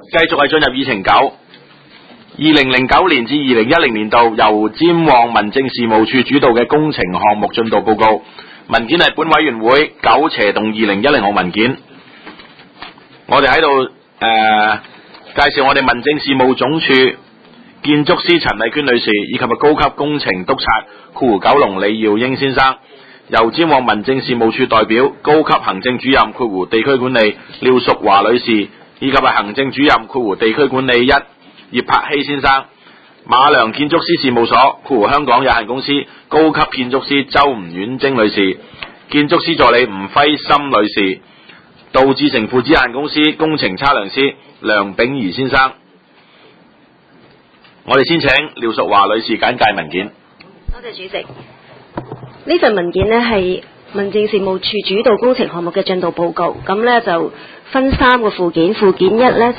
繼續係進入議程9 2009年至2010年度由尖旺民政事務處主導嘅工程項目進度報告。文件係本委員會9/2010號文件。我哋喺度介紹我哋民政事務總署建築師陳麗娟女士以及高級工程督察九龍李耀英先生，由尖旺民政事務處代表高級行政主任地區管理廖淑華女士以及行政主任地區管理1葉柏希先生，馬良建築師事務所香港有限公司高級建築師周吳婉貞女士，建築師助理吳輝森女士，道智成父子有限公司工程測量師梁炳儀先生。我哋先請廖淑華女士簡介文件。 多謝主席。呢份文件呢係民政事務處主導工程項目嘅進度報告，咁呢就分3個附件。附件1呢就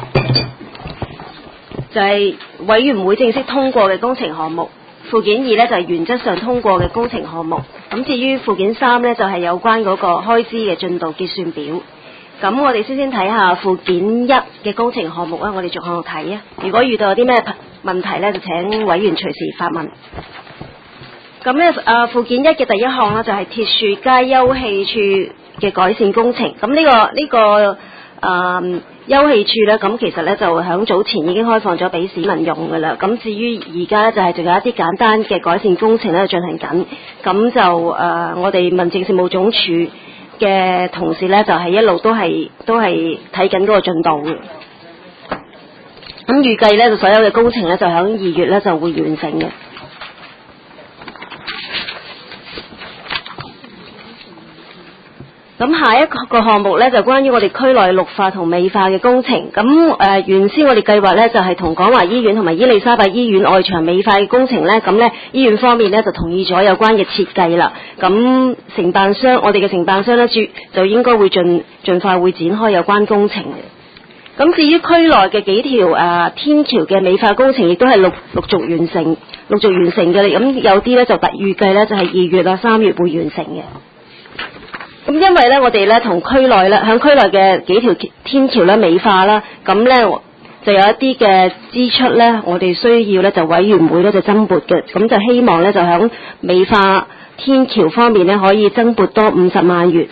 係委員會正式通過嘅工程項目，附件2呢就係原則上通過嘅工程項目。咁至於附件3呢就係有關嗰個開支嘅進度結算表。咁我哋先睇下附件1嘅工程項目啦，我哋逐項睇啊。如果遇到有啲咩問題呢，就請委員隨時發問。咁呢附件1嘅第一項呢，就係鐵樹街休憩處嘅改善工程。咁呢個休憩處呢，咁其實呢就響早前已經開放咗俾市民用噶啦。咁至於而家呢，就係仲有一啲簡單嘅改善工程呢進行緊。咁就我哋民政事務總署嘅同事呢，就係一路都係睇緊嗰個進度嘅。咁預計呢，就所有嘅工程呢，就響2月呢就會完成嘅。咁下一個項目呢，就關於我哋區內綠化同美化嘅工程。咁原先我哋計劃呢，就係同廣華醫院同埋伊利沙伯醫院外牆美化嘅工程呢，咁呢醫院方面呢，就同意咗有關嘅設計啦。咁我哋嘅承辦商呢，就應該會盡快會展開有關工程嘅。咁至於區內嘅幾條天橋嘅美化工程，亦都係陸續完成嘅。咁有啲呢，就預計呢，就係2月3月會完成嘅。咁因為咧，我哋咧同區內咧，響區內嘅幾條天橋咧美化啦，咁咧就有一啲嘅支出咧，我哋需要咧就委員會咧就增撥嘅，咁就希望咧就響美化天橋方面咧可以增撥多50萬元。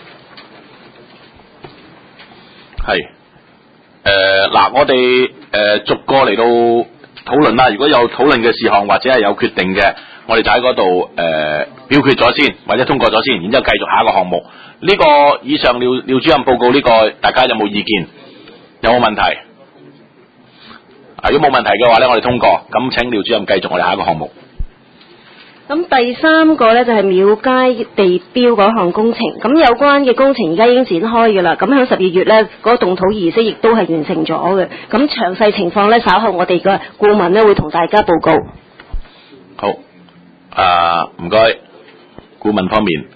係，嗱，我哋逐個嚟到討論啦。如果有討論嘅事項或者係有決定嘅，我哋就喺嗰度表決咗先，或者通過咗先，然之後繼續下一個項目。呢個以上廖主任報告呢個，大家有冇意見？有冇問題？如果冇問題嘅話呢，我哋通過。咁請廖主任繼續我哋下一個項目。 咁第3個呢，就係廟街地標嗰項工程。咁有關嘅工程而家已經展開㗎啦。咁喺12月呢，嗰個動土儀式亦都係完成咗嘅。咁詳細情況呢，稍後我哋嘅顧問呢會同大家報告。 好，唔該，顧問方面。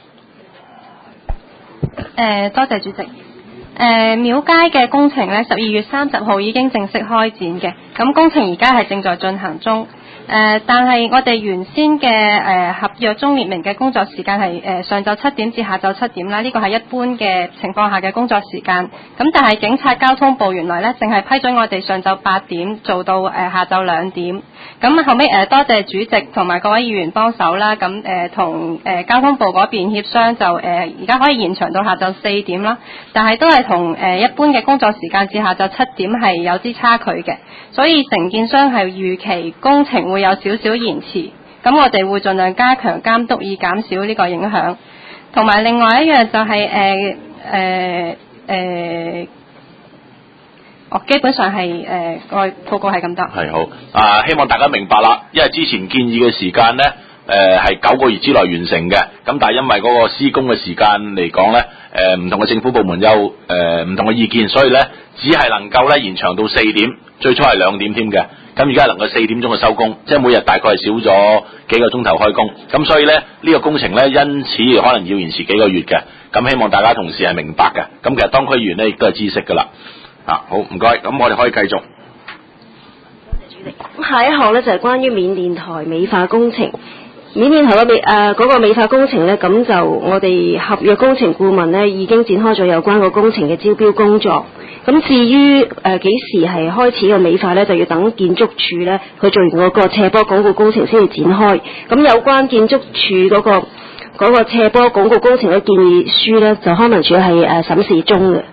多謝主席。廟街嘅工程呢，12月30號已經正式開展嘅，咁工程而家係正在進行中。但係我哋原先嘅合約中列明嘅工作時間係上晝7點至下晝7點啦，呢個係一般嘅情況下嘅工作時間。咁但係警察交通部原來呢，淨係批准我哋上晝8點做到下晝2點。咁後尾多謝主席同埋各位議員幫手啦，咁同交通部嗰邊協商就而家可以延長到下晝4點啦，但係都係同一般嘅工作時間至下晝7點係有啲差距嘅，所以承建商係預期工程會有少少延遲，咁我哋會盡量加強監督以減少呢個影響。同埋另外一樣就係基本上係個報告係咁多。係好，希望大家明白啦，因為之前建議嘅時間呢係9個月之內完成嘅，咁但係因為嗰個施工嘅時間嚟講呢，唔同嘅政府部門有唔同嘅意見，所以呢只係能夠呢延長到4點，最初係2點添嘅，咁而家能夠4點鐘去收工，即係每日大概係少咗幾個鐘頭開工，咁所以呢呢個工程呢因此可能要延遲幾個月嘅，咁希望大家同事係明白嘅，咁其實當區議員呢亦都係知識㗎啦。好，唔該，咁我哋可以繼續。 多謝主席。咁下一項呢，就係關於緬甸台美化工程。緬甸台嗰個美化工程呢，咁就我哋合約工程顧問呢已經展開咗有關個工程嘅招標工作。 咁至於幾時係開始嘅美化呢，就要等建築署呢，佢做完嗰個斜坡鞏固工程先至展開。咁有關建築署嗰個斜坡鞏固工程嘅建議書呢，就康文署係審視中嘅。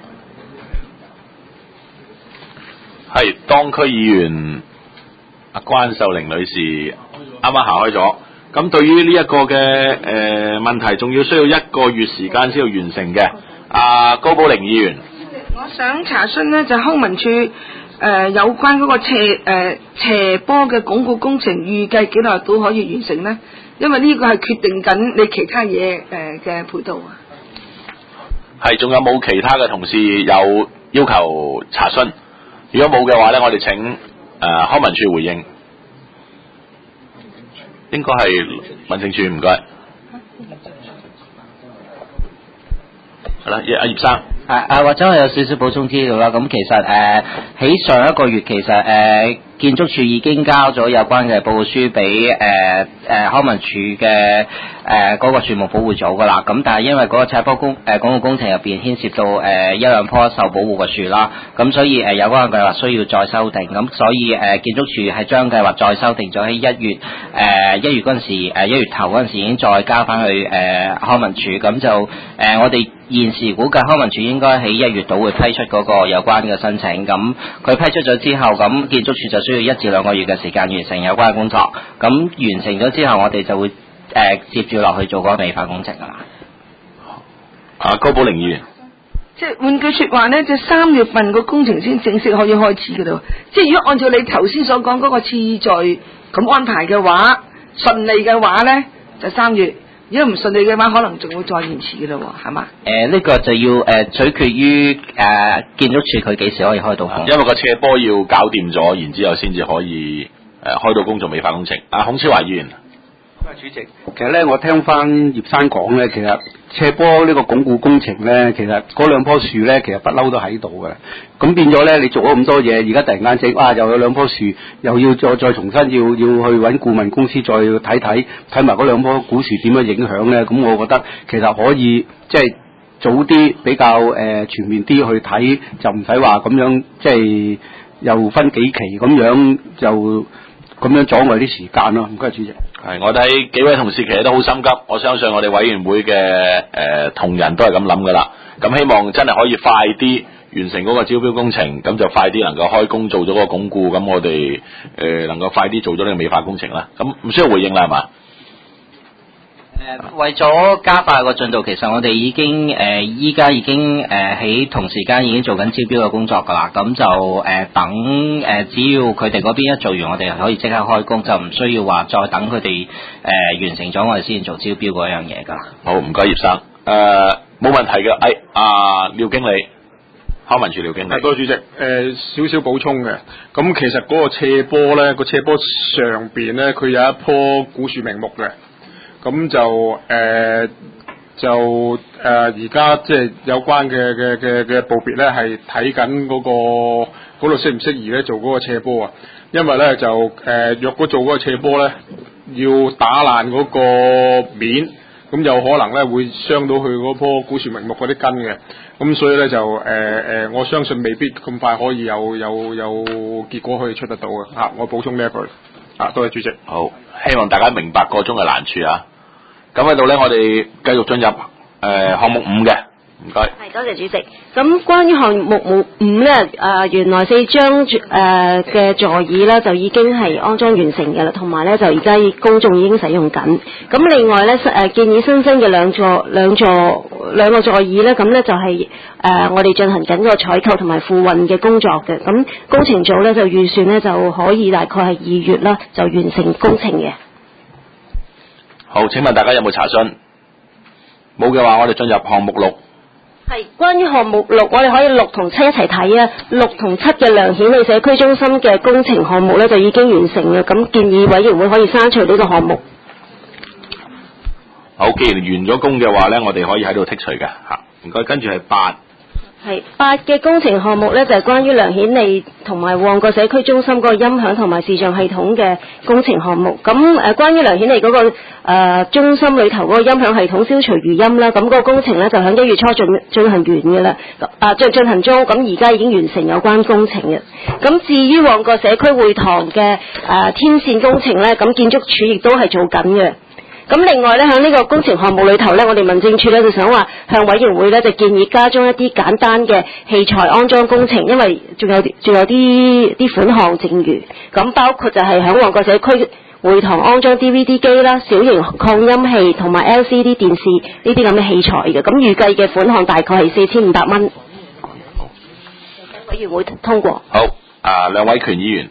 係當區議員阿關秀玲女士啱啱行開咗。咁對於呢一個嘅問題，仲要需要1個月時間先要完成嘅。高寶玲議員， 我想查詢呢，就康文署有關嗰個斜坡嘅鞏固工程，預計幾耐到可以完成呢？因為呢個係決定緊你其他嘢嘅配套啊。 係，仲有冇其他嘅同事有要求查詢？如果冇嘅話呢，我哋請康文署回應。應該係民政處，唔該。係啦，阿葉生。 或者我有少少補充資料啦。咁其實喺上一個月，其實建築署已經交咗有關嘅報告書俾康文署嘅嗰個樹木保護組噶啦。咁但係因為嗰個斜坡鞏固工程入邊牽涉到1、2棵受保護嘅樹啦，咁所以有關嘅計劃需要再修訂。咁所以建築署係將計劃再修訂咗喺1月嗰陣時，1月頭嗰陣時已經再交翻去康文署。咁就我哋現時估計康文署應該喺1月度會批出嗰個有關嘅申請。咁佢批出咗之後，咁建築署就需要1至2個月嘅時間完成有關嘅工作。咁完成咗之後，我哋就會接住落去做嗰個美化工程噶啦。 高寶玲議員， 即係換句說話呢，就3月份個工程先正式可以開始噶啦。即係如果按照你頭先所講嗰個次序咁安排嘅話，順利嘅話呢，就3月。如果唔順利嘅話，可能仲會再延遲嘅咯，係嘛？ 呢個就要取決於建築署佢幾時可以開到工。 因為個斜坡要搞掂咗，然之後先至可以開到工做美化工程。孔超華議員。 主席，其實咧，我聽翻葉生講咧，其實斜坡呢個鞏固工程咧，其實嗰2棵樹咧，其實不嬲都喺度嘅。咁變咗咧，你做咗咁多嘢，而家突然間整，又有2棵樹，又要再重新要去揾顧問公司再睇埋嗰2棵古樹點樣影響咧。咁我覺得其實可以即係早啲比較全面啲去睇，就唔使話咁樣即係又分幾期咁樣就咁樣阻礙啲時間咯。唔該，主席。 係，我睇幾位同事其實都好心急，我相信我哋委員會嘅同仁都係咁諗噶啦。咁希望真係可以快啲完成嗰個招標工程，咁就快啲能夠開工做咗個鞏固，咁我哋能夠快啲做咗呢個美化工程啦。咁唔需要回應啦，係嘛？ 為咗加快個進度，其實我哋已經依家已經喺同時間已經做緊招標嘅工作㗎啦。咁就等只要佢哋嗰邊一做完，我哋可以即刻開工，就唔需要話再等佢哋完成咗，我哋先做招標嗰樣嘢㗎啦。 好，唔該葉生。冇問題嘅。廖經理，康文署廖經理。 多謝主席。少少補充嘅。咁其實嗰個斜坡咧，個斜坡上邊咧，佢有一棵古樹名木嘅。咁就而家即係有關嘅部別咧，係睇緊嗰度適唔適宜咧做嗰個斜坡啊。因為咧就若果做嗰個斜坡咧，要打爛嗰個面，咁有可能咧會傷到佢嗰棵古樹名木嗰啲根嘅。咁所以咧就我相信未必咁快可以有結果可以出得到嘅嚇。我補充呢一句。多謝主席。 好，希望大家明白個中嘅難處啊！咁喺度咧，我哋繼續進入項目5嘅，唔該。 係，多謝主席。咁關於項目5咧，原來4張嘅座椅咧就已經係安裝完成嘅啦，同埋咧就而家公眾已經使用緊。咁另外咧建議新增嘅兩個座椅咧，咁咧就係我哋進行緊個採購同埋付運嘅工作嘅。咁工程組咧就預算咧就可以大概係2月啦就完成工程嘅。 好，請問大家有冇查詢？冇嘅話，我哋進入項目6。 係關於項目6，我哋可以6同7一齊睇啊。6同7嘅梁顯利社區中心嘅工程項目咧就已經完成啦。咁建議委員會可以刪除呢個項目。 好，既然完咗工嘅話咧，我哋可以喺度剔除嘅嚇。唔該，跟住係8。 係8嘅工程項目咧，就係關於梁顯利同埋旺角社區中心嗰個音響同埋視像系統嘅工程項目。咁關於梁顯利嗰個中心裏頭嗰個音響系統消除餘音啦，咁嗰個工程咧就喺1月初進行完嘅啦，進行中，咁而家已經完成有關工程嘅。咁至於旺角社區會堂嘅天線工程咧，咁建築署亦都係做緊嘅。咁另外咧，喺呢個工程項目裏頭咧，我哋民政處咧就想話向委員會咧就建議加裝一啲簡單嘅器材安裝工程，因為仲有啲款項剩餘。咁包括就係喺旺角社區會堂安裝 DVD 機啦、小型擴音器同埋 LCD 電視呢啲咁嘅器材嘅。咁預計嘅款項大概係4500蚊。委員會通過。 好，梁偉權議員。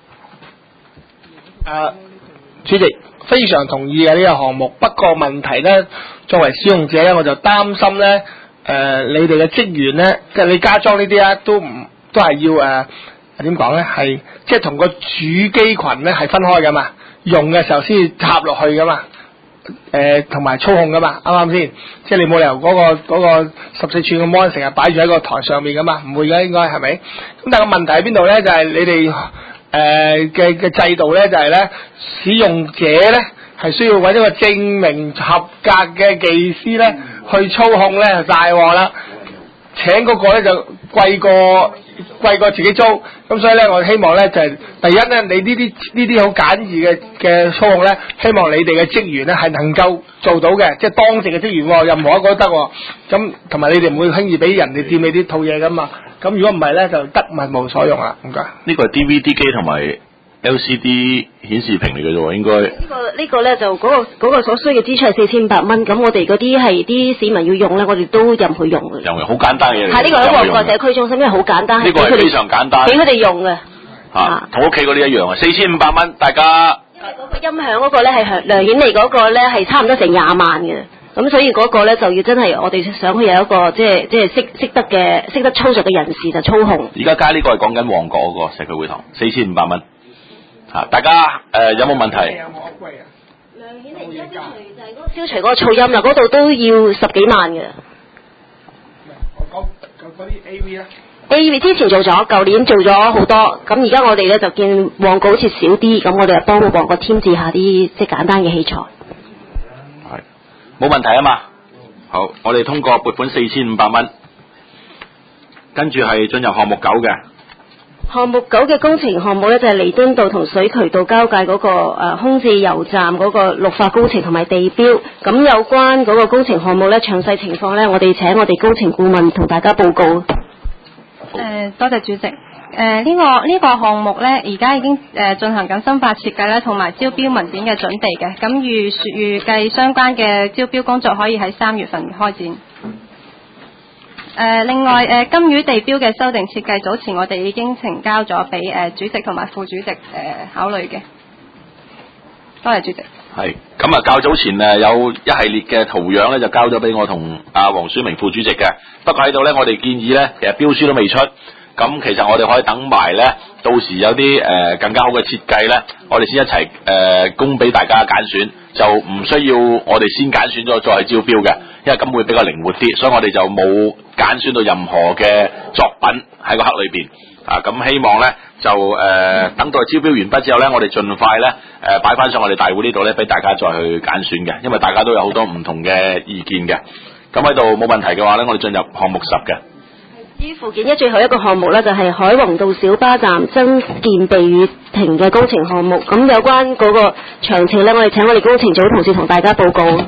主席。非常同意嘅呢個項目，不過問題咧，作為使用者咧，我就擔心咧，你哋嘅職員咧，即係你加裝呢啲啊，都係要點講咧，係即係同個主機群咧係分開噶嘛，用嘅時候先插落去噶嘛，同埋操控噶嘛，啱唔啱先？即係你冇理由嗰個14寸嘅 mon 成日擺住喺個台上面噶嘛，唔會嘅應該係咪？咁但係個問題喺邊度咧？就係你哋。嘅制度咧就係咧，使用者咧係需要揾一個證明合格嘅技師咧去操控咧，大鑊啦！請嗰個咧就貴過自己租，咁所以咧我希望咧就係第一咧，你呢啲好簡易嘅操控咧，希望你哋嘅職員咧係能夠做到嘅，即係當值嘅職員喎，任何一個都得喎。咁同埋你哋唔會輕易俾人哋掂你啲套嘢噶嘛。咁如果唔係咧，就得物無所用啦。唔該。呢個係 DVD 機同埋 LCD 顯示屏嚟嘅啫喎，應該。 呢個咧就嗰個所需嘅支出係4500蚊，咁我哋嗰啲係啲市民要用咧，我哋都任佢用嘅。 用好簡單嘅嘢嚟。係呢個喺旺角社區中心，因為好簡單。 呢個係非常簡單。 俾佢哋用嘅。 同屋企嗰啲一樣啊，4500蚊，大家。 因為嗰個音響嗰個咧係梁顯利嗰個咧係差唔多成20萬嘅。咁所以嗰個咧就要真係我哋想佢有一個即係識得操作嘅人士就操控。 而家加呢個係講緊旺角嗰個社區會堂，4500蚊。大家有冇問題？ 梁顯利消除就係消除嗰個噪音啦，嗰度都要10幾萬嘅。 我講嗰啲 AV 咧。 AV 之前做咗，舊年做咗好多，咁而家我哋咧就見旺角好似少啲，咁我哋就幫旺角添置下啲即係簡單嘅器材。 冇問題啊嘛，好，我哋通過撥款4500蚊，跟住係進入項目9嘅。 項目9嘅工程項目咧就係彌敦道同水渠道交界嗰個空置油站嗰個綠化工程同埋地標。咁有關嗰個工程項目咧詳細情況咧，我哋請我哋工程顧問同大家報告。 多謝主席。呢個項目咧，而家已經進行緊新法設計咧，同埋招標文件嘅準備嘅。咁預計相關嘅招標工作可以喺3月份開展。另外金魚地標嘅修訂設計，早前我哋已經呈交咗俾主席同埋副主席考慮嘅。多謝主席。 係咁啊！較早前有一系列嘅圖樣咧，就交咗俾我同黃書明副主席嘅。不過喺度咧，我哋建議咧，其實標書都未出。咁其實我哋可以等埋咧，到時有啲更加好嘅設計咧，我哋先一齊供俾大家揀選，就唔需要我哋先揀選咗再去招標嘅，因為咁會比較靈活啲，所以我哋就冇揀選到任何嘅作品喺個盒裏邊。咁希望咧就等到招標完畢之後咧，我哋盡快咧擺翻上我哋大會呢度咧，俾大家再去揀選嘅，因為大家都有好多唔同嘅意見嘅。咁喺度冇問題嘅話咧，我哋進入項目10嘅。 至於附件1最後一個項目咧，就係海泓道小巴站增建避雨亭嘅工程項目。咁有關嗰個詳情咧，我哋請我哋工程組同事同大家報告。 呢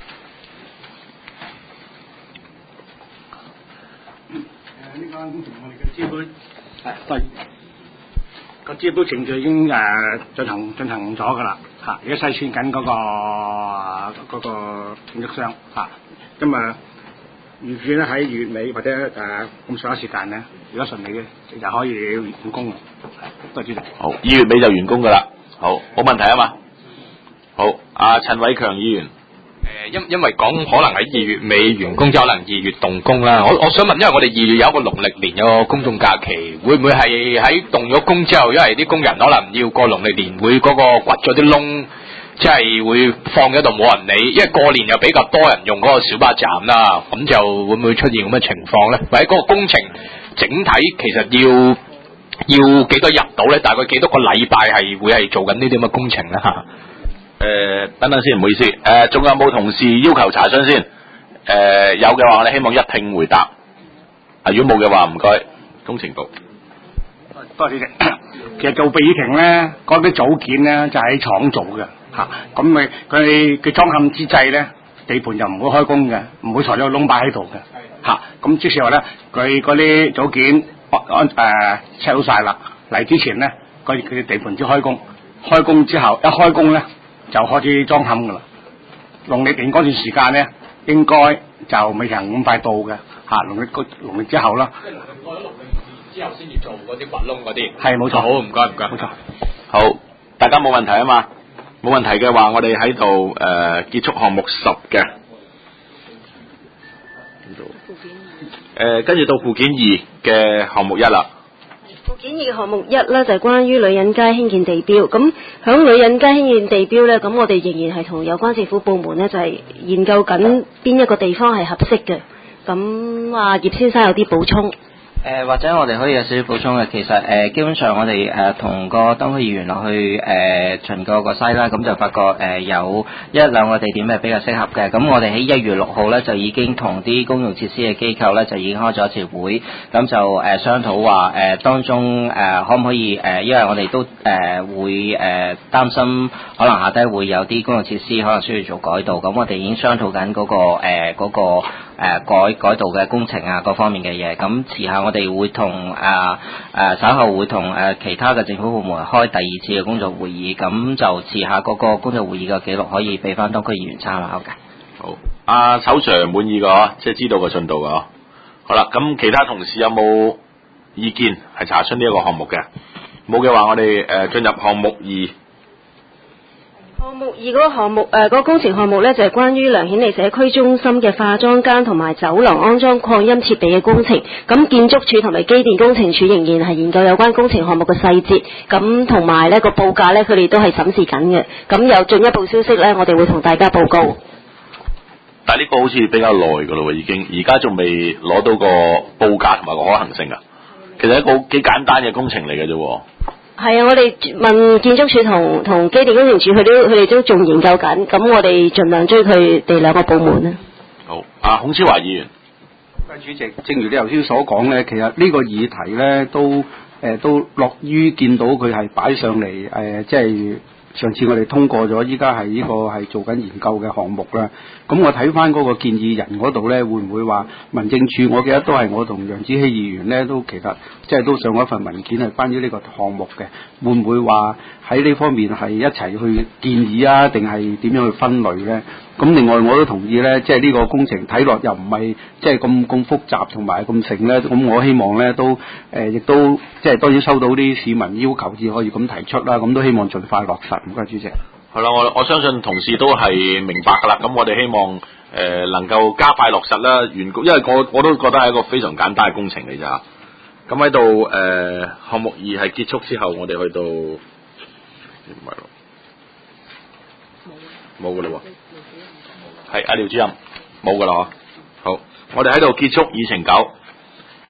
間工程我哋嘅招標對個招標程序已經進行咗㗎啦嚇，而家篩選緊嗰個建築商嚇，咁預計咧喺2月尾或者咁上下時間咧，如果順利嘅就可以完工嘅。多謝主席。好 ，2月尾就完工㗎啦。好，冇問題啊嘛。好，陳偉強議員。 因為講可能喺2月尾完工之後，可能2月動工啦。我想問，因為我哋2月有一個農曆年有個公眾假期，會唔會係喺動咗工之後，因為啲工人可能要過農曆年會嗰個掘咗啲窿， 即係會放喺度冇人理，因為過年又比較多人用嗰個小巴站啦，咁就會唔會出現咁嘅情況咧？或者嗰個工程整體其實要幾多入到咧？大概幾多個禮拜係會係做緊呢啲咁嘅工程咧嚇？ 等等先，唔好意思。仲有冇同事要求查詢先？有嘅話，我哋希望一併回答。如果冇嘅話，唔該，工程部。 多謝主席。其實做備雨亭咧，嗰啲組件咧就喺廠做嘅嚇。咁佢裝嵌之際咧，地盤就唔會開工嘅，唔會裁咗個窿擺喺度嘅嚇。咁即係話咧，佢嗰啲組件check 好晒啦，嚟之前咧，佢地盤先開工。開工之後，一開工咧就開始裝嵌噶啦。農曆年嗰段時間咧，應該就未曾咁快到嘅嚇。農曆之後啦。過咗農曆年之後先至做嗰啲掘窿嗰啲。係冇錯。好，唔該。冇錯。 好，大家冇問題啊嘛？冇問題嘅話，我哋喺度結束項目10嘅。跟住到附件2嘅項目1啦。 附件2嘅項目1咧就係關於女人街興建地標。咁響女人街興建地標咧，咁我哋仍然係同有關政府部門咧就係研究緊邊一個地方係合適嘅。咁葉先生有啲補充。 或者我哋可以有少少補充嘅，其實基本上我哋同個當區議員落去巡過個西啦，咁就發覺有1-2個地點係比較適合嘅。咁我哋喺1月6號咧就已經同啲公用設施嘅機構咧就已經開咗一次會，咁就商討話當中可唔可以因為我哋都會擔心可能下低會有啲公用設施可能需要做改動，咁我哋已經商討緊嗰個改道嘅工程啊，各方面嘅嘢。咁遲下我哋會同稍後會同其他嘅政府部門開第2次嘅工作會議，咁就遲下嗰個工作會議嘅記錄可以俾翻當區議員參考嘅。 好，阿首 Sir 滿意嘅，即係知道個進度嘅。好啦，咁其他同事有冇意見係查詢呢一個項目嘅？冇嘅話，我哋進入項目2。 項目2嗰個項目嗰個工程項目咧就係關於梁顯利社區中心嘅化妝間同埋走廊安裝擴音設備嘅工程。咁建築署同埋機電工程署仍然係研究有關工程項目嘅細節，咁同埋呢個報價咧佢哋都係審視緊嘅。咁有進一步消息咧，我哋會同大家報告。 但係呢個好似比較耐㗎咯喎，已經而家仲未攞到個報價同埋個可行性啊。其實一個幾簡單嘅工程嚟嘅啫。 係啊，我哋問建築署同機電工程署，佢哋都仲研究緊，咁我哋盡量追佢哋2個部門啦。 好，孔超華議員。 主席，正如你頭先所講咧，其實呢個議題咧都樂於見到佢係擺上嚟，即係上次我哋通過咗，依家係呢個係做緊研究嘅項目啦。咁我睇翻嗰個建議人嗰度咧，會唔會話民政處？我記得都係我同楊子希議員咧，都其實即係都上咗一份文件係關於呢個項目嘅。會唔會話喺呢方面係一齊去建議啊？定係點樣去分類咧？咁另外我都同意咧，即係呢個工程睇落又唔係即係咁複雜同埋咁成咧。咁我希望咧都亦都即係當然收到啲市民要求，至可以咁提出啦。咁都希望盡快落實。唔該，主席。 係啦，我相信同事都係明白㗎啦。咁我哋希望能夠加快落實啦，因為我都覺得係一個非常簡單嘅工程嚟咋。咁喺度項目2係結束之後，我哋去到唔係咯，冇㗎啦喎。係阿廖主任冇㗎啦嗬。好，我哋喺度結束議程9。